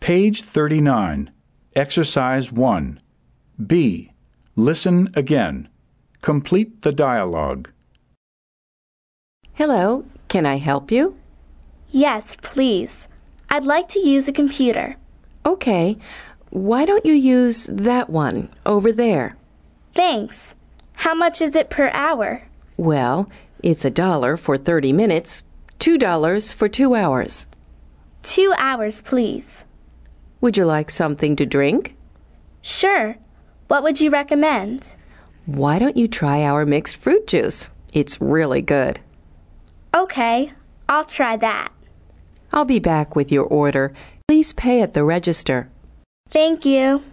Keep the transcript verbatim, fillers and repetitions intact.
Page thirty-nine. Exercise one. B. Listen again. Complete the dialogue. Hello, can I help you? Yes, please. I'd like to use a computer. Okay, why don't you use that one over there? Thanks. How much is it per hour? Well, it's a dollar for thirty minutes, two dollars for two hours. Two hours, please. Would you like something to drink? Sure. What would you recommend? Why don't you try our mixed fruit juice? It's really good. Okay, I'll try that. I'll be back with your order. Please pay at the register. Thank you.